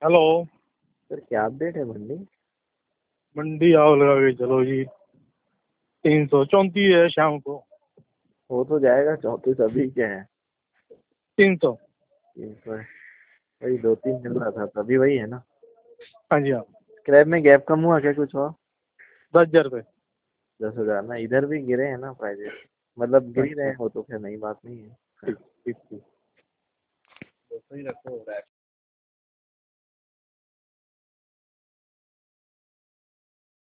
Hello. Sir क्या update है मंडी? मंडी आओ लगा के चलो जी। 334 है शाम को। हो तो जाएगा 34, अभी क्या है? 300। 300 है। वही 2-3 मिल रहा था तभी, वही है ना? हाँ जी हाँ। स्क्रैप में गैप कम हुआ क्या कुछ और? 10,000 रुपये। 10,000 ना, इधर भी गिरे हैं ना प्राइजेस। मतलब गिर ही रहे अच्छा। हो तो फिर नई बात नहीं है। ठीक ठीक ठीक। तो सही रखो रैक